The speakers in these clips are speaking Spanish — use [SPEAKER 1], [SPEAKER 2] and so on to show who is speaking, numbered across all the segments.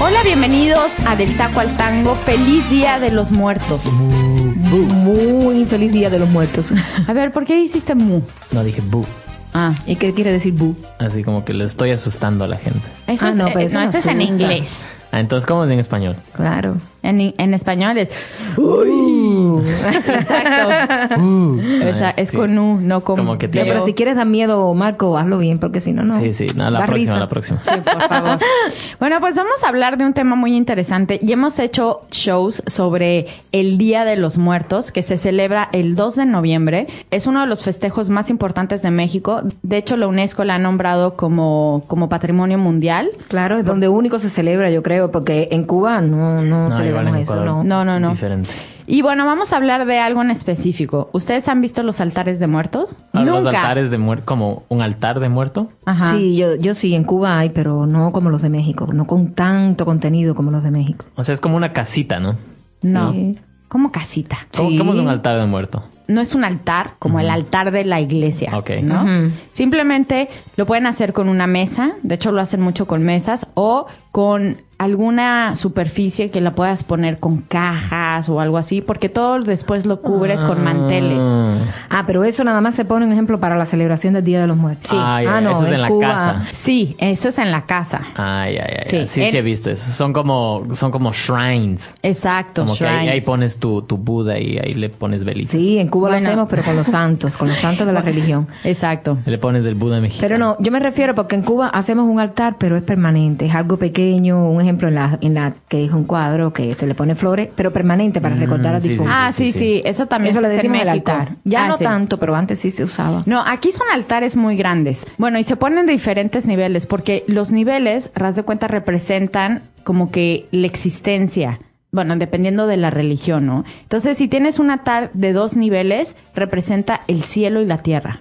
[SPEAKER 1] Hola, bienvenidos a Del Taco al Tango. Feliz Día de los Muertos.
[SPEAKER 2] Muy feliz Día de los Muertos.
[SPEAKER 1] A ver, ¿por qué hiciste mu?
[SPEAKER 3] No, dije bu.
[SPEAKER 1] Ah,
[SPEAKER 2] ¿Y qué quiere decir bu?
[SPEAKER 3] Así como que le estoy asustando a la gente.
[SPEAKER 1] eso es,
[SPEAKER 2] no, pero eso no
[SPEAKER 1] eso es en
[SPEAKER 2] asusta.
[SPEAKER 1] inglés.
[SPEAKER 3] Ah, entonces, ¿cómo es en español?
[SPEAKER 2] Claro.
[SPEAKER 1] En español es... Exacto. Es
[SPEAKER 3] sí.
[SPEAKER 1] con U, no con...
[SPEAKER 3] Como que
[SPEAKER 2] No,
[SPEAKER 3] tiene-
[SPEAKER 2] pero si quieres dar miedo, Marco, hazlo bien, porque si no, no.
[SPEAKER 3] Sí, no, la
[SPEAKER 2] da
[SPEAKER 3] próxima,
[SPEAKER 2] risa.
[SPEAKER 3] la próxima.
[SPEAKER 1] Sí, por favor. Bueno, pues vamos a hablar de un tema muy interesante. Y hemos hecho shows sobre el Día de los Muertos, que se celebra el 2 de noviembre. Es uno de los festejos más importantes de México. De hecho, la UNESCO la ha nombrado como Patrimonio Mundial.
[SPEAKER 2] Claro, es donde único se celebra, yo creo, porque en Cuba no
[SPEAKER 3] igual
[SPEAKER 2] celebramos
[SPEAKER 3] en
[SPEAKER 2] eso,
[SPEAKER 3] Ecuador.
[SPEAKER 2] no.
[SPEAKER 1] No.
[SPEAKER 3] Diferente.
[SPEAKER 1] Y bueno, vamos a hablar de algo en específico. ¿Ustedes han visto los altares de muertos?
[SPEAKER 3] Los altares de muerto, como un altar de muerto.
[SPEAKER 1] Ajá.
[SPEAKER 2] Sí, yo sí, en Cuba hay, pero no como los de México, no con tanto contenido como los de México.
[SPEAKER 3] O sea, es como una casita, ¿no?
[SPEAKER 1] No.
[SPEAKER 2] Sí.
[SPEAKER 1] Como casita.
[SPEAKER 3] ¿Cómo,
[SPEAKER 2] Sí.
[SPEAKER 3] cómo es un altar de muerto?
[SPEAKER 1] No es un altar como el altar de la iglesia,
[SPEAKER 3] Ok.
[SPEAKER 1] ¿no?
[SPEAKER 2] Ujú.
[SPEAKER 1] Simplemente lo pueden hacer con una mesa, de hecho lo hacen mucho con mesas, o con alguna superficie que la puedas poner con cajas o algo así, porque todo después lo cubres con manteles.
[SPEAKER 2] Ah, pero eso nada más se pone un ejemplo para la celebración del Día de los Muertos.
[SPEAKER 1] Sí.
[SPEAKER 3] Eso es en la casa.
[SPEAKER 1] Sí, eso es en la casa.
[SPEAKER 3] Ay.
[SPEAKER 1] Sí.
[SPEAKER 3] Sí, he visto eso. Son como shrines.
[SPEAKER 1] Exacto,
[SPEAKER 3] Como que ahí
[SPEAKER 1] shrines.
[SPEAKER 3] pones tu Buda y ahí le pones velitas.
[SPEAKER 2] Sí, en Cuba
[SPEAKER 1] Bueno.
[SPEAKER 2] lo hacemos, pero con los santos de la religión.
[SPEAKER 1] Exacto.
[SPEAKER 3] Le pones el Buda mexicano.
[SPEAKER 2] Pero no, yo me refiero porque en Cuba hacemos un altar, pero es permanente, es algo pequeño, un ejemplo en la que es un cuadro que se le pone flores, pero permanente para recordar a
[SPEAKER 3] sí,
[SPEAKER 2] difuntos.
[SPEAKER 1] Ah, sí, eso también
[SPEAKER 2] Eso
[SPEAKER 1] se
[SPEAKER 2] le
[SPEAKER 1] hace en
[SPEAKER 2] decimos el
[SPEAKER 1] México.
[SPEAKER 2] altar. Ya no
[SPEAKER 1] sí.
[SPEAKER 2] tanto, pero antes sí se usaba.
[SPEAKER 1] No, aquí son altares muy grandes. Bueno, y se ponen de diferentes niveles, porque los niveles, ras de cuenta, representan como que la existencia. Bueno, dependiendo de la religión, ¿no? Entonces, si tienes un altar de 2 niveles, representa el cielo y la tierra.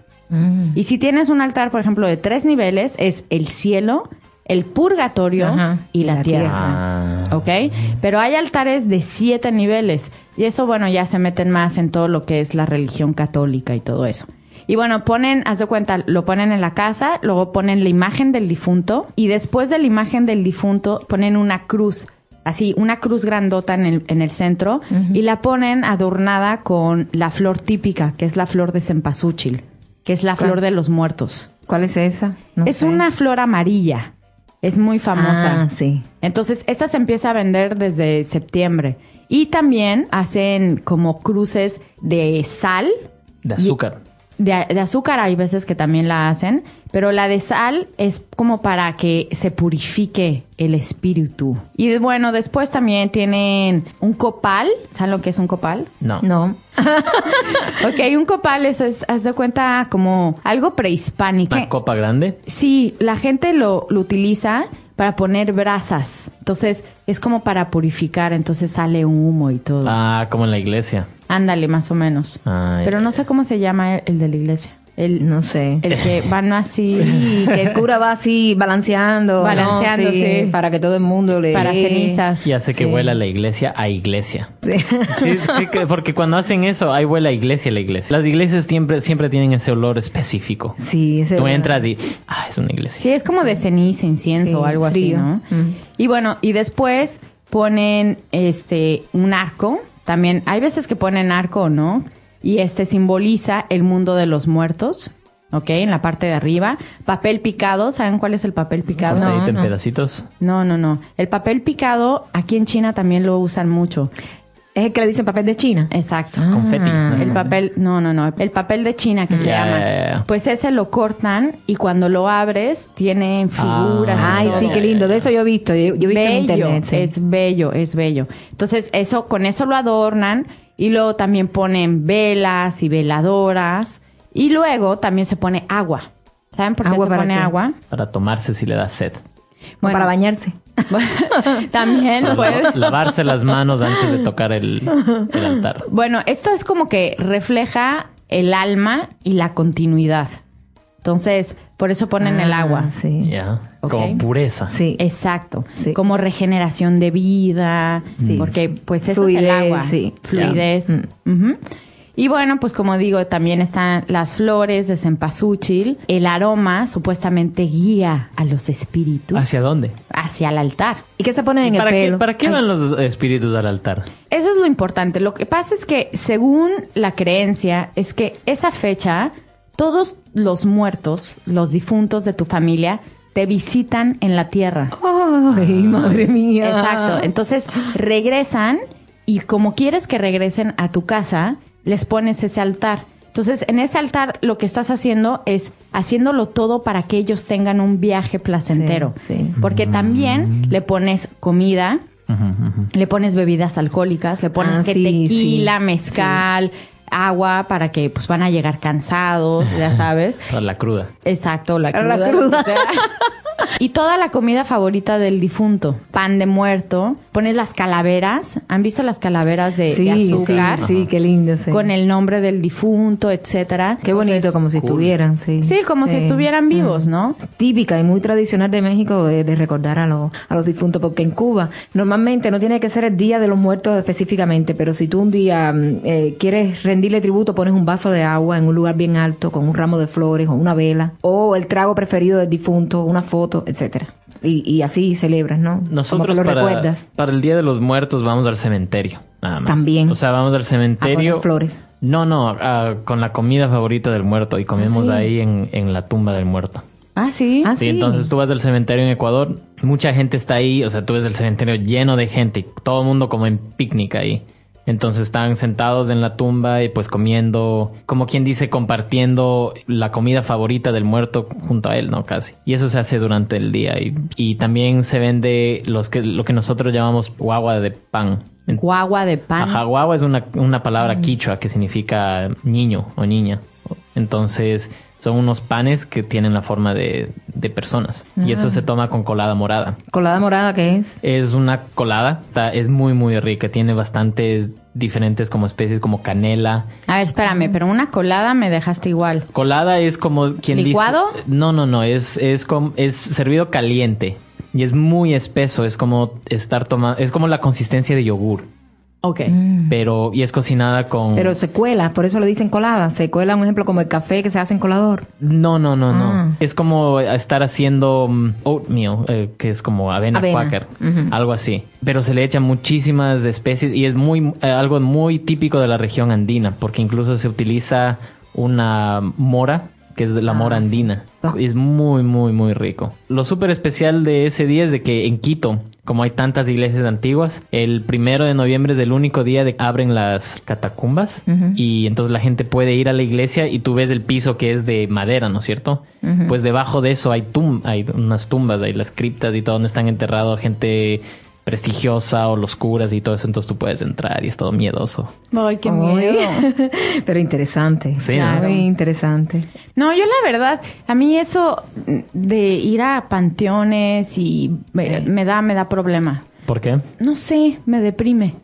[SPEAKER 1] Y si tienes un altar, por ejemplo, de 3 niveles, es el cielo, el purgatorio
[SPEAKER 2] Ajá,
[SPEAKER 1] y la tierra.
[SPEAKER 3] Ah.
[SPEAKER 1] ¿Ok? Pero hay altares de 7 niveles. Y eso, bueno, ya se meten más en todo lo que es la religión católica y todo eso. Y bueno, haz de cuenta, lo ponen en la casa, luego ponen la imagen del difunto y después de la imagen del difunto ponen una cruz, así, una cruz grandota en el centro y la ponen adornada con la flor típica, que es la flor de cempasúchil, que es la
[SPEAKER 2] ¿Cuál?
[SPEAKER 1] flor de los muertos.
[SPEAKER 2] ¿Cuál es esa? No
[SPEAKER 1] Es
[SPEAKER 2] sé.
[SPEAKER 1] una flor amarilla, es muy famosa.
[SPEAKER 2] Ah, sí.
[SPEAKER 1] Entonces, esta se empieza a vender desde septiembre. Y también hacen como cruces de sal.
[SPEAKER 3] De azúcar.
[SPEAKER 1] De azúcar hay veces que también la hacen, pero la de sal es como para que se purifique el espíritu. Y bueno, después también tienen un copal. ¿Saben lo que es un copal?
[SPEAKER 3] No.
[SPEAKER 2] No.
[SPEAKER 1] Ok, un copal haz de cuenta como algo prehispánico.
[SPEAKER 3] ¿Una copa grande?
[SPEAKER 1] Sí, la gente lo utiliza para poner brasas. Entonces, es como para purificar, entonces sale humo y todo.
[SPEAKER 3] Ah, como en la iglesia.
[SPEAKER 1] Ándale, más o menos.
[SPEAKER 3] Ay,
[SPEAKER 1] Pero no sé cómo se llama el de la iglesia.
[SPEAKER 2] No sé.
[SPEAKER 1] El que van así
[SPEAKER 2] Sí, que el cura va así balanceando. ¿no?
[SPEAKER 1] Balanceando, sí.
[SPEAKER 2] Para que todo el mundo le
[SPEAKER 1] para
[SPEAKER 2] dé.
[SPEAKER 1] cenizas.
[SPEAKER 3] Y hace que
[SPEAKER 2] Sí.
[SPEAKER 3] huela la iglesia a iglesia.
[SPEAKER 2] Sí.
[SPEAKER 3] Sí, porque cuando hacen eso, ahí huele a iglesia. Las iglesias siempre tienen ese olor específico.
[SPEAKER 2] Sí, ese
[SPEAKER 3] Tú
[SPEAKER 2] es
[SPEAKER 3] entras y... es una iglesia.
[SPEAKER 1] Sí, es como de ceniza, incienso
[SPEAKER 2] Sí,
[SPEAKER 1] o algo
[SPEAKER 2] frío.
[SPEAKER 1] así, ¿no? Y bueno, y después ponen un arco. También hay veces que ponen arco, ¿no? Y simboliza el mundo de los muertos. ¿Ok? En la parte de arriba. Papel picado. ¿Saben cuál es el papel picado?
[SPEAKER 3] Cortadito en
[SPEAKER 2] no.
[SPEAKER 3] pedacitos.
[SPEAKER 1] No. El papel picado aquí en China también lo usan mucho.
[SPEAKER 2] Es el que le dicen papel de China.
[SPEAKER 1] Exacto.
[SPEAKER 3] Confeti. ¿no?
[SPEAKER 1] El papel, no. El papel de China que se
[SPEAKER 3] Ya,
[SPEAKER 1] llama.
[SPEAKER 3] ya.
[SPEAKER 1] Pues ese lo cortan y cuando lo abres tienen figuras. y
[SPEAKER 2] Ay,
[SPEAKER 1] todo.
[SPEAKER 2] sí, qué lindo. De eso yo he visto. Yo he visto en
[SPEAKER 1] Bello,
[SPEAKER 2] internet. Sí.
[SPEAKER 1] es bello. Entonces, con eso lo adornan y luego también ponen velas y veladoras y luego también se pone agua. ¿Saben por qué
[SPEAKER 2] ¿Agua
[SPEAKER 1] se
[SPEAKER 2] para
[SPEAKER 1] pone
[SPEAKER 2] qué?
[SPEAKER 1] agua?
[SPEAKER 3] Para tomarse si le da sed.
[SPEAKER 2] O para bañarse.
[SPEAKER 1] También
[SPEAKER 3] Para
[SPEAKER 1] puede.
[SPEAKER 3] lavarse las manos antes de tocar el altar.
[SPEAKER 1] Bueno, esto es como que refleja el alma y la continuidad. Entonces, por eso ponen el agua.
[SPEAKER 2] Sí.
[SPEAKER 3] Ya.
[SPEAKER 1] Ok.
[SPEAKER 3] Como pureza.
[SPEAKER 2] Sí.
[SPEAKER 1] Exacto.
[SPEAKER 2] Sí.
[SPEAKER 1] Como regeneración de vida.
[SPEAKER 2] Sí.
[SPEAKER 1] Porque pues eso
[SPEAKER 2] Fluidez,
[SPEAKER 1] es el agua.
[SPEAKER 2] sí.
[SPEAKER 1] Fluidez.
[SPEAKER 2] Ya.
[SPEAKER 1] Ujú. Y bueno, pues como digo, también están las flores de cempasúchil. El aroma supuestamente guía a los espíritus.
[SPEAKER 3] ¿Hacia dónde?
[SPEAKER 1] hacia el altar.
[SPEAKER 2] ¿Y qué se pone en el pelo?
[SPEAKER 3] ¿Para qué van los espíritus al altar?
[SPEAKER 1] Eso es lo importante. Lo que pasa es que, según la creencia, es que esa fecha, todos los muertos, los difuntos de tu familia, te visitan en la tierra.
[SPEAKER 2] ¡Ay, madre mía!
[SPEAKER 1] Exacto. Entonces, regresan y como quieres que regresen a tu casa, les pones ese altar. Entonces, en ese altar lo que estás haciendo es haciéndolo todo para que ellos tengan un viaje placentero.
[SPEAKER 2] Sí.
[SPEAKER 1] Porque también le pones comida, le pones bebidas alcohólicas, le pones tequila, mezcal, agua, para que pues van a llegar cansados, ya sabes.
[SPEAKER 3] La cruda.
[SPEAKER 1] Exacto, la cruda.
[SPEAKER 2] La cruda.
[SPEAKER 1] Y toda la comida favorita del difunto. Pan de muerto. Pones las calaveras. ¿Han visto las calaveras de azúcar?
[SPEAKER 2] Sí, qué lindo. Sí.
[SPEAKER 1] Con el nombre del difunto, etcétera.
[SPEAKER 2] Qué bonito, entonces, como si estuvieran, sí.
[SPEAKER 1] Sí, como si estuvieran vivos, ¿no?
[SPEAKER 2] Típica y muy tradicional de México de recordar a los difuntos, porque en Cuba normalmente no tiene que ser el Día de los Muertos específicamente, pero si tú un día quieres rendirle tributo, pones un vaso de agua en un lugar bien alto, con un ramo de flores o una vela, o el trago preferido del difunto, una foto, etcétera. Y así celebras, ¿no?
[SPEAKER 3] Nosotros
[SPEAKER 2] como que lo recuerdas.
[SPEAKER 3] Para el Día de los Muertos vamos al cementerio, nada más.
[SPEAKER 2] También.
[SPEAKER 3] O sea, vamos al cementerio.
[SPEAKER 2] A poner flores.
[SPEAKER 3] No, con la comida favorita del muerto y comemos ahí en la tumba del muerto.
[SPEAKER 1] Ah, sí.
[SPEAKER 3] Sí, entonces tú vas al cementerio en Ecuador, mucha gente está ahí, o sea, tú ves el cementerio lleno de gente y todo el mundo como en picnic ahí. Entonces están sentados en la tumba y pues comiendo, como quien dice, compartiendo la comida favorita del muerto junto a él, ¿no? Casi. Y eso se hace durante el día. Y también se vende lo que nosotros llamamos guagua de pan.
[SPEAKER 1] Guagua de pan.
[SPEAKER 3] Ajá, guagua es una palabra quichua que significa niño o niña. Entonces son unos panes que tienen la forma de personas. Y eso se toma con colada morada.
[SPEAKER 2] ¿Colada morada qué es?
[SPEAKER 3] Es una colada. Es muy, muy rica. Tiene bastantes diferentes como especies como canela.
[SPEAKER 1] A ver, espérame, pero una colada me dejaste igual.
[SPEAKER 3] Colada es como quien
[SPEAKER 1] ¿licuado?
[SPEAKER 3] dice... No. Es servido caliente. Y es muy espeso. Es como estar tomando... Es como la consistencia de yogur.
[SPEAKER 1] Ok.
[SPEAKER 3] Y es cocinada con...
[SPEAKER 2] Pero se cuela, por eso le dicen colada. Se cuela, un ejemplo, como el café que se hace en colador.
[SPEAKER 3] No. Es como estar haciendo oatmeal, que es como avena. Quaker, algo así. Pero se le echan muchísimas especies y es algo muy típico de la región andina, porque incluso se utiliza una mora, que es la mora andina. Es muy, muy, muy rico. Lo súper especial de ese día es de que en Quito, como hay tantas iglesias antiguas, el 1 de noviembre es el único día de que abren las catacumbas y entonces la gente puede ir a la iglesia y tú ves el piso que es de madera, ¿no es cierto? Pues debajo de eso hay unas tumbas, hay las criptas y todo donde están enterrados gente prestigiosa o los curas y todo eso, entonces tú puedes entrar y es todo miedoso.
[SPEAKER 1] Ay, qué miedo.
[SPEAKER 2] Pero interesante.
[SPEAKER 3] Sí,
[SPEAKER 2] claro. Muy interesante.
[SPEAKER 1] No, yo la verdad, a mí eso de ir a panteones y me da problema.
[SPEAKER 3] ¿Por qué?
[SPEAKER 1] No sé, me deprime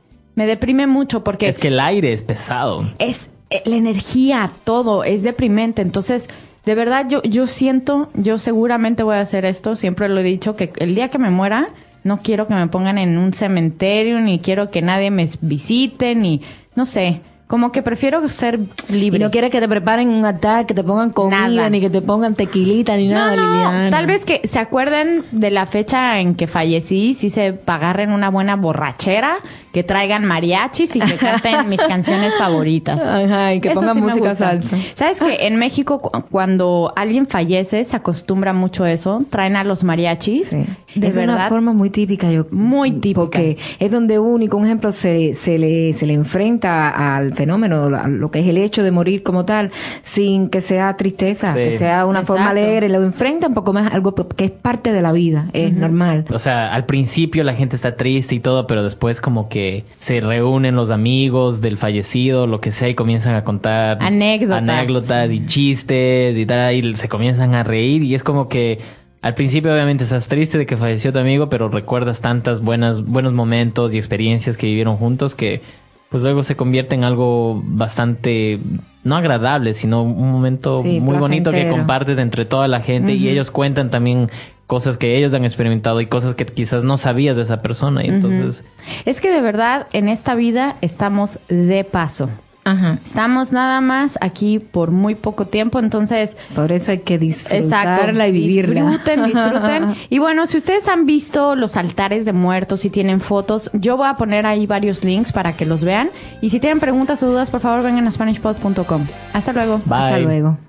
[SPEAKER 1] mucho porque...
[SPEAKER 3] Es que el aire es pesado.
[SPEAKER 1] Es la energía, todo, es deprimente. Entonces, de verdad, yo siento, yo seguramente voy a hacer esto, siempre lo he dicho, que el día que me muera, no quiero que me pongan en un cementerio, ni quiero que nadie me visite, ni, no sé, como que prefiero ser libre.
[SPEAKER 2] Y no quieres que te preparen un altar, que te pongan comida, nada, ni que te pongan tequilita, ni nada, Liliana.
[SPEAKER 1] Tal vez que se acuerden de la fecha en que fallecí, si se agarren una buena borrachera, que traigan mariachis y que canten mis canciones favoritas.
[SPEAKER 2] Ajá, y que
[SPEAKER 1] eso
[SPEAKER 2] pongan
[SPEAKER 1] sí
[SPEAKER 2] música salsa.
[SPEAKER 1] ¿Sabes que en México cuando alguien fallece se acostumbra mucho eso? Traen a los mariachis.
[SPEAKER 2] Sí.
[SPEAKER 1] De
[SPEAKER 2] es
[SPEAKER 1] verdad,
[SPEAKER 2] una forma muy típica,
[SPEAKER 1] muy típica.
[SPEAKER 2] Porque es donde único, un ejemplo, se le enfrenta al fenómeno, a lo que es el hecho de morir como tal, sin que sea tristeza, que sea una forma alegre. Lo enfrentan poco más, algo que es parte de la vida, es normal.
[SPEAKER 3] O sea, al principio la gente está triste y todo, pero después como que se reúnen los amigos del fallecido, lo que sea, y comienzan a contar anécdotas y chistes y tal, y se comienzan a reír, y es como que al principio obviamente estás triste de que falleció tu amigo, pero recuerdas tantas buenos momentos y experiencias que vivieron juntos que pues luego se convierte en algo bastante, no agradable, sino un momento muy bonito que compartes entre toda la gente, y ellos cuentan también cosas que ellos han experimentado y cosas que quizás no sabías de esa persona, y entonces...
[SPEAKER 1] Es que de verdad en esta vida estamos de paso.
[SPEAKER 2] Ajá.
[SPEAKER 1] Estamos nada más aquí por muy poco tiempo, entonces...
[SPEAKER 2] Por eso hay que disfrutarla y vivirla.
[SPEAKER 1] Disfruten. Y bueno, si ustedes han visto los altares de muertos y tienen fotos, yo voy a poner ahí varios links para que los vean. Y si tienen preguntas o dudas, por favor, vengan a SpanishPod.com. Hasta luego.
[SPEAKER 3] Bye.
[SPEAKER 2] Hasta luego.